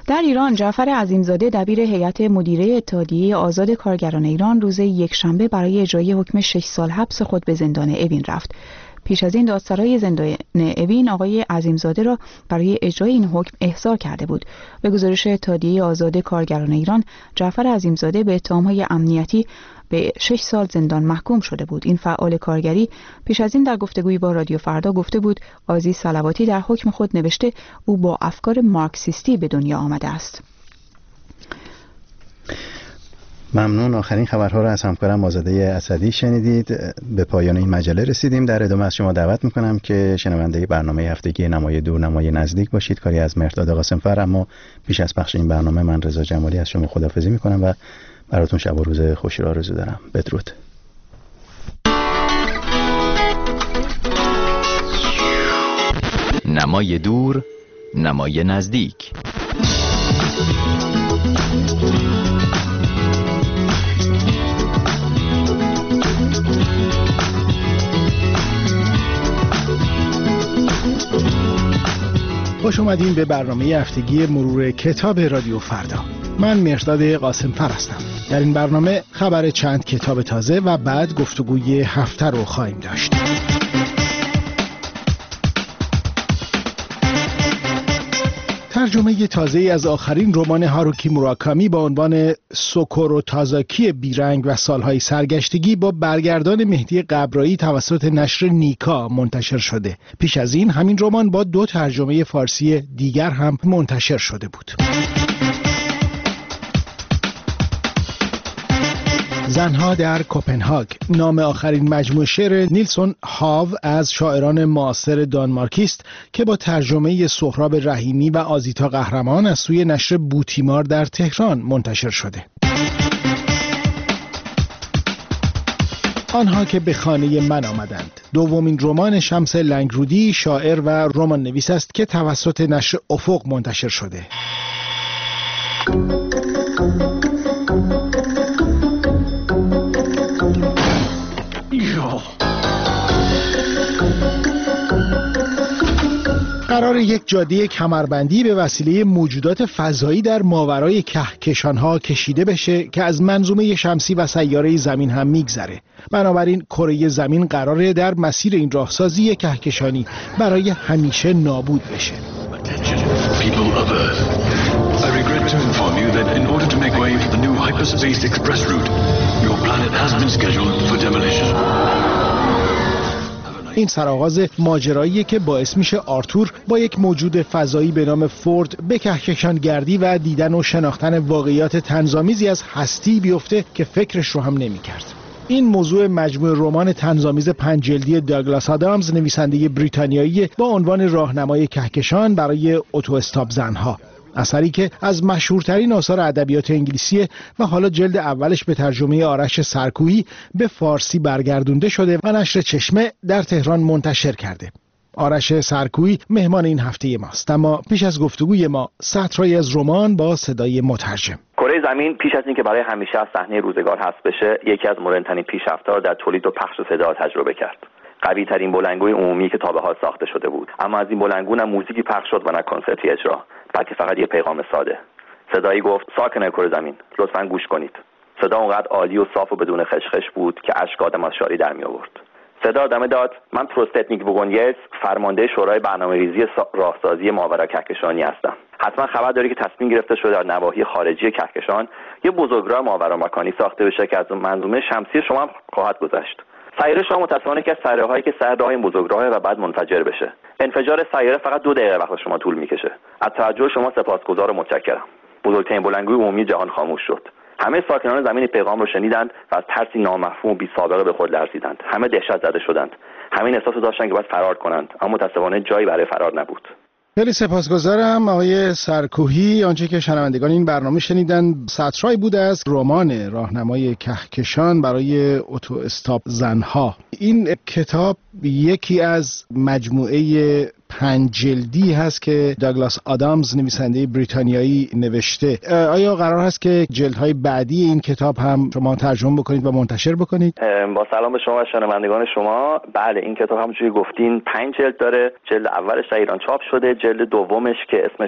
در ایران جعفر عظیمزاده دبیر هیئت مدیره اتحادیه آزاد کارگران ایران روز یکشنبه برای اجرای حکم شش سال حبس خود به زندان اوین رفت. پیش از این دادسرای زندان اوین آقای عظیمزاده را برای اجرای این حکم احضار کرده بود. به گزارش اتحادیه آزاد کارگران ایران، جعفر عظیمزاده به اتهام‌های امنیتی به شش سال زندان محکوم شده بود. این فعال کارگری پیش از این در گفتگویی با رادیو فردا گفته بود قاضی صلواتی در حکم خود نوشته او با افکار مارکسیستی به دنیا آمده است. ممنون. آخرین خبرها را از همکارم آزاده اسدی شنیدید. به پایان این مجله رسیدیم. در ادامه از شما دعوت میکنم که شنونده برنامه هفتگی نمای دور نمای نزدیک باشید، کاری از مهرداد قاسمفر. اما پیش از پخش این برنامه من رضا جمالی از شما خداحافظی میکنم و براتون شب و روز خوشی را آرزو دارم. بدرود. نمای دور نمای نزدیک. خوش اومدین به برنامه هفتگی مرور کتاب رادیو فردا. من مهرداد قاسمفر هستم. در این برنامه خبر چند کتاب تازه و بعد گفتگوی هفته رو خواهیم داشت. ترجمه تازه‌ای از آخرین رمان هاروکی موراکامی با عنوان سوکورو تازاکی بیرنگ و سالهای سرگشتگی با برگردان مهدی قبرایی توسط نشر نیکا منتشر شده. پیش از این همین رمان با دو ترجمه فارسی دیگر هم منتشر شده بود. زنها در کوپنهاگ نام آخرین مجموعه شعر نیلسون هاو از شاعران معاصر دانمارکی است که با ترجمه سهراب رحیمی و آزیتا قهرمان از سوی نشر بوتیمار در تهران منتشر شده. آنها که به خانه من آمدند دومین رمان شمس لنگرودی، شاعر و رمان نویس است که توسط نشر افق منتشر شده. قرار یک جاده کمربندی به وسیله موجودات فضایی در ماورای کهکشان‌ها کشیده بشه که از منظومه شمسی و سیاره زمین هم میگذره. بنابراین کره زمین قراره در مسیر این راهسازی کهکشانی برای همیشه نابود بشه. این سرآغاز ماجراییه که باعث میشه آرتور با یک موجود فضایی به نام فورد به کهکشانگردی و دیدن و شناختن واقعیات طنزآمیزی از هستی بیفته که فکرش رو هم نمی‌کرد. این موضوع مجموعه رمان طنزآمیز پنج جلدی داگلاس آدامز نویسنده بریتانیایی با عنوان راهنمای کهکشان برای اتو استاپ زنها، اثری که از مشهورترین آثار ادبیات انگلیسی و حالا جلد اولش به ترجمه آرش سرکویی به فارسی برگردونده شده و نشر چشمه در تهران منتشر کرده. آرش سرکویی مهمان این هفته ماست، اما پیش از گفتگوی ما سطرهایی از رمان با صدای مترجم. کره زمین پیش از اینکه برای همیشه از صحنه روزگار حذف بشه، یکی از مدرن‌ترین پیشرفت‌ها را در تولید و پخش صدا تجربه کرد. قوی ترین بلندگوی عمومی که تا به حال ساخته شده بود، اما از این بلندگو نه موزیکی پخش شد و نه کنسرتی اجرا، بلکه فقط یه پیغام ساده. صدایی گفت: ساکنان کره زمین، لطفاً گوش کنید. صدا اونقدر عالی و صاف و بدون خشخش بود که اشک آدم از شادی در می آورد. صدا ادامه داد: من پروستتنیک وگونیلز، فرمانده شورای برنامه‌ریزی راهسازی ماورا کهکشانی هستم. حتما خبر داری که تصمیم گرفته شده در نواحی خارجی کهکشان یه بزرگراه ماورا مکانی ساخته بشه که از منظومه شمسی شما هم خواهد گذشت. سیاره شما متأسفانه که از سیاره‌هایی که سر راه این بزرگراهه و بعد منفجر بشه. انفجار سیاره فقط دو دقیقه وقت شما طول میکشه. از توجه شما سپاسگزار و متشکرم. بزرگترین بلندگوی عمومی جهان خاموش شد. همه ساکنان زمین پیغام رو شنیدند و از ترسی نامفهوم و بی‌سابقه به خود لرزیدند. همه دهشت زده شدند. همین احساس داشتن که باید فرار کنند، اما متأسفانه جایی برای فرار نبود. خیلی سپاسگزارم آقای سرکوهی. آنچه که شنوندگان این برنامه شنیدن سطرهایی بوده از رمان راهنمای کهکشان برای اتو استاپ زنها. این کتاب یکی از مجموعه پنج جلدی هست که داگلاس آدامز نویسنده بریتانیایی نوشته. آیا قرار هست که جلدهای بعدی این کتاب هم شما ترجمه بکنید و منتشر بکنید؟ با سلام به شما و شنوندگان شما. بله، این کتاب همونجوری گفتین پنج جلد داره. جلد اولش در ایران چاپ شده، جلد دومش که اسمش هست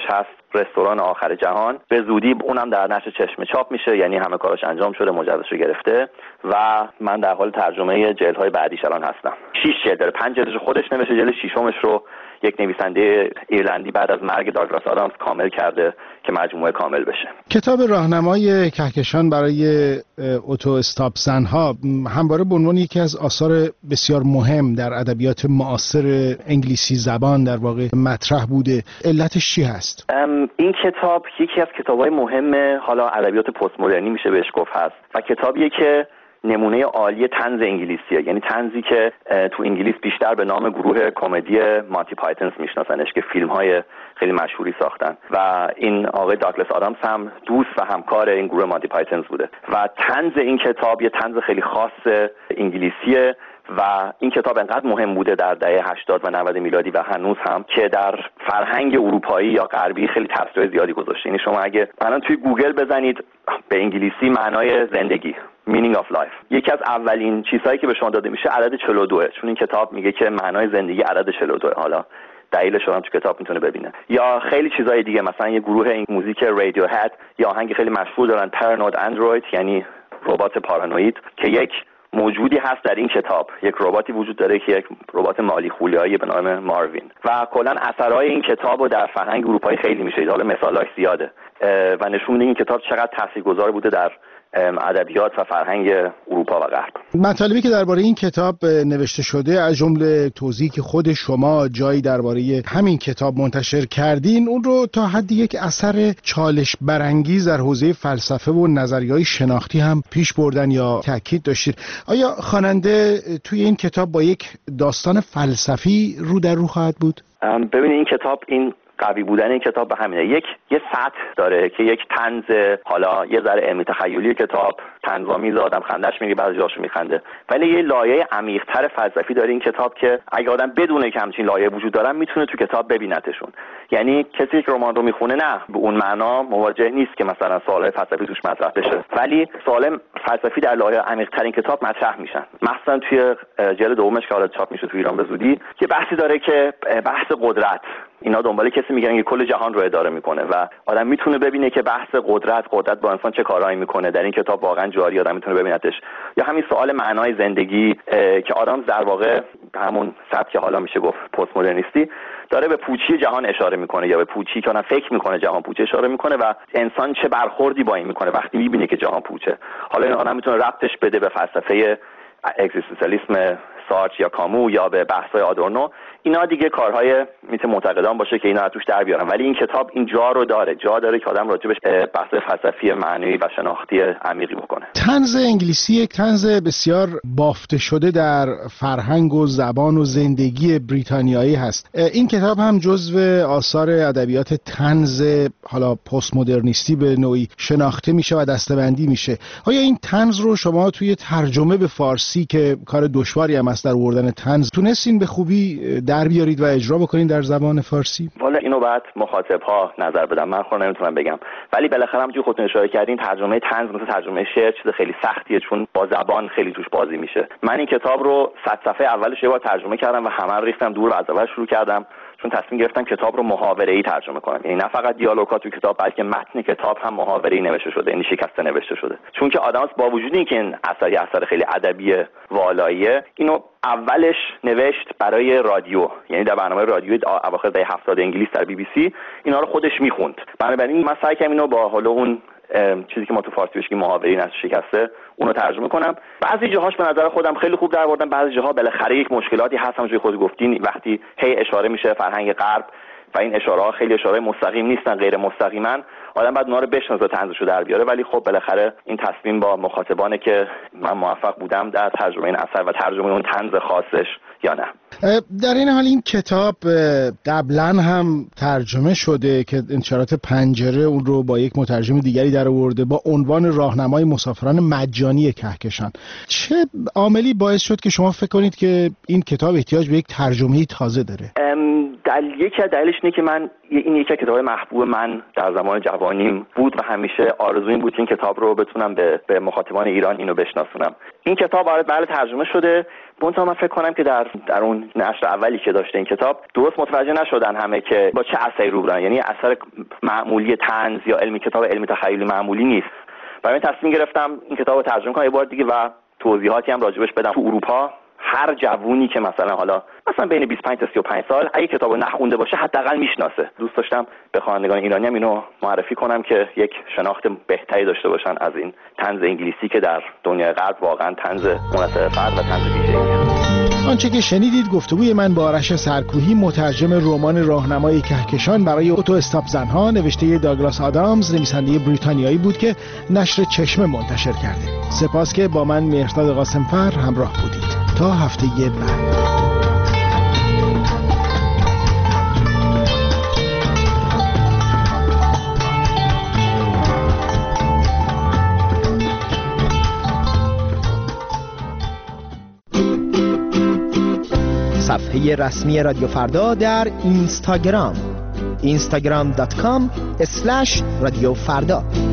رستوران آخر جهان. به زودی اونم در نشر چشم چاپ میشه، یعنی همه کاراش انجام شده، مجوزشو گرفته و من در حال ترجمه جلدهای بعدیش الان هستم. شش جلد داره، پنج جلدش خودش نوشته، جلد ششمش رو یک نویسنده ایرلندی بعد از مرگ داگلاس آدامز کامل کرده که مجموعه کامل بشه. کتاب راهنمای کهکشان برای اتو استاپ زنها همواره به عنوان یکی از آثار بسیار مهم در ادبیات معاصر انگلیسی زبان در واقع مطرح بوده. علتش چی هست؟ این کتاب یکی از کتاب‌های مهم حالا ادبیات پست مدرنی میشه بهش گفت هست و کتابیه که نمونه عالی طنز انگلیسیه، یعنی طنزی که تو انگلیس بیشتر به نام گروه کمدی مانتی پایتونز میشناسنش که فیلم‌های خیلی مشهوری ساختن و این آقای داگلاس آدامز هم دوست و همکار این گروه مانتی پایتونز بوده و طنز این کتاب یه طنز خیلی خاص انگلیسیه و این کتاب انقدر مهم بوده در دهه هشتاد و نود میلادی و هنوز هم که در فرهنگ اروپایی یا غربی خیلی تاثیر زیادی گذاشته. یعنی شما اگه الان توی گوگل بزنید به انگلیسی معنای زندگی meaning of life، یکی از اولین چیزهایی که به شما داده میشه عدد چهل و دو، چون این کتاب میگه که معنای زندگی عدد چهل و دو. حالا دلیلش رو هم تو کتاب میتونه ببینه. یا خیلی چیزهای دیگه، مثلا یه گروه این موزیک رادیو هد یا آهنگ خیلی مشهور دارن پارانوید اندروید، یعنی ربات پارانوید، که یک موجودی هست در این کتاب، یک رباتی وجود داره که یک ربات مالی خولیایی به نام ماروین و کلا اثرهای این کتابو در فرهنگ اروپایی خیلی میشه. حالا مثالاش زیاده و نشون میده این کتاب چقدر تاثیرگذار بوده در ادبیات و فرهنگ اروپا و غرب. مطالبی که درباره این کتاب نوشته شده، از جمله توضیحی که خود شما جایی درباره همین کتاب منتشر کردین، اون رو تا حدی یک اثر چالش برانگیز در حوزه فلسفه و نظریه‌های شناختی هم پیش بردن یا تاکید داشتید. آیا خواننده توی این کتاب با یک داستان فلسفی رو در رو خواهد بود؟ ببینید این کتاب، این قوی بودن این کتاب به همینه، یک یه سطح داره که یک طنز حالا یه ذره علمی تخیلی کتاب طنزآمیز، آدم خندش میگیره، بعضی جاشو میخنده، ولی یه لایه عمیق‌تر فلسفی داره این کتاب که اگه آدم بدونه که همچین لایه وجود دارن میتونه تو کتاب ببینتشون. یعنی کسی که رمان رو میخونه نه به اون معنا مواجه نیست که مثلا سوالای فلسفی توش مطرح بشه، ولی سوال فلسفی در لایه عمیق‌تر این کتاب مطرح میشن. مثلا توی جلد دومش که حالا چاپ میشه تو ایران به زودی، یه بحثی داره که بحث قدرت، اینا دنبال کسی میگن که کل جهان رو اداره میکنه و آدم میتونه ببینه که بحث قدرت قدرت با انسان چه کارهایی میکنه در این کتاب واقعا جاری، آدم میتونه ببینتش. یا همین سوال معنای زندگی که آدم در واقع همون سبک که حالا میشه گفت پست مدرنیستی داره به پوچی جهان اشاره میکنه یا به پوچی که اون فکر میکنه جهان پوچه اشاره میکنه و انسان چه برخوردی با این میکنه وقتی میبینه که جهان پوچه. حالا این آدم میتونه ربطش بده به فلسفه اگزیستانسیالیسم سارتر یا کامو یا به بحث‌های آدورنو. اینا دیگه کارهای میتونه معتقدان باشه که اینا توش در بیارن، ولی این کتاب این جا رو داره، جا داره که آدم راجبش بحث فلسفی معنوی و شناختی عمیقی بکنه. طنز انگلیسی یک طنز بسیار بافته شده در فرهنگ و زبان و زندگی بریتانیایی هست. این کتاب هم جزو آثار ادبیات طنز حالا پست مدرنیستی به نوعی شناخته میشه و دسته‌بندی میشه. آیا این طنز رو شما توی ترجمه به فارسی که کار دشواری هم است در آوردن طنز تونستین به خوبی در بیارید و اجرا بکنین در زبان فارسی؟ والا اینو بعد مخاطب‌ها نظر بدن، من خودم نمیتونم بگم، ولی بالاخره همونجوری خودتون اشاره کردین ترجمه طنز مثل ترجمه شعر چیز خیلی سختیه، چون با زبان خیلی توش بازی میشه. من این کتاب رو صد صفحه اولش یه بار ترجمه کردم و همه رو ریختم دور و از اول شروع کردم، چون تصمیم گرفتم کتاب رو محاوره‌ای ترجمه کنم، یعنی نه فقط دیالوگ‌ها تو کتاب بلکه متن کتاب هم محاوره‌ای نوشته شده، یعنی شکسته نوشته شده. چون که آدم با وجود اینکه این اثر اثر خیلی ادبی والاییه، اینو اولش نوشت برای رادیو، یعنی در برنامه رادیوی اواخر دهه هفتاد انگلیس در بی بی سی اینا رو خودش میخوند. بنابراین من سعی کردم اینو با حالا اون چیزی که ما تو فارسی بهش میگیم محاوره‌ای نصف شکسته اونو ترجمه کنم. بعضی جاهاش به نظر خودم خیلی خوب درآوردم، بعضی جاها بالاخره یک مشکلاتی هست، همونجوری خود گفتین وقتی هی اشاره میشه فرهنگ غرب و این اشاره ها خیلی اشاره مستقیم نیستن، غیر مستقیما آدم بعد اونا رو بشناسه طنزشو در بیاره، ولی خب بالاخره این تصمیم با مخاطبانه که من موفق بودم در ترجمه این اثر و ترجمه اون طنز خاصش یا نه. در این حال این کتاب قبلا هم ترجمه شده که انتشارات پنجره اون رو با یک مترجم دیگری در آورده با عنوان راهنمای مسافران مجانی کهکشان. چه عاملی باعث شد که شما فکر کنید که این کتاب احتیاج به یک ترجمه تازه داره؟ دلیل یکی از دلیلش اینه که من این یکی از کتاب‌های محبوب من در زمان جوانیم بود و همیشه آرزوم این بود که این کتاب رو بتونم به به مخاطبان ایران اینو بشناسونم. این کتاب برای بله ترجمه شده، منتها من فکر کنم که در در اون نشر اولی که داشته این کتاب درست متوجه نشدن همه که با چه اثری رو بودن، یعنی اثر معمولی طنز یا علمی کتاب علمی تخیلی معمولی نیست. برای من تصمیم گرفتم این کتاب رو ترجمه کنم یه بار دیگه و توضیحاتی هم راجبش بدم. تو اروپا هر جوونی که مثلا حالا مثلا بین بیست و پنج تا سی و پنج سال اگه کتابو نخونده باشه حداقل میشناسه. دوست داشتم به خوانندگان ایرانی هم اینو معرفی کنم که یک شناخت بهتری داشته باشن از این طنز انگلیسی که در دنیای غرب واقعا طنز منحصر فرد و طنز ویژه‌ایه. آنچه که شنیدید گفتگوی من با آرش سرکوهی، مترجم رمان راهنمای کهکشان برای اتو استاپ زنها نوشته داگلاس آدامز، نویسنده بریتانیایی بود که نشر چشمه منتشر کرده. سپاس که با من مهرداد قاسمفر همراه بودید. تا هفته بعد. صفحه رسمی رادیو فردا در اینستاگرام اینستاگرام دات کام اسلش رادیو فردا.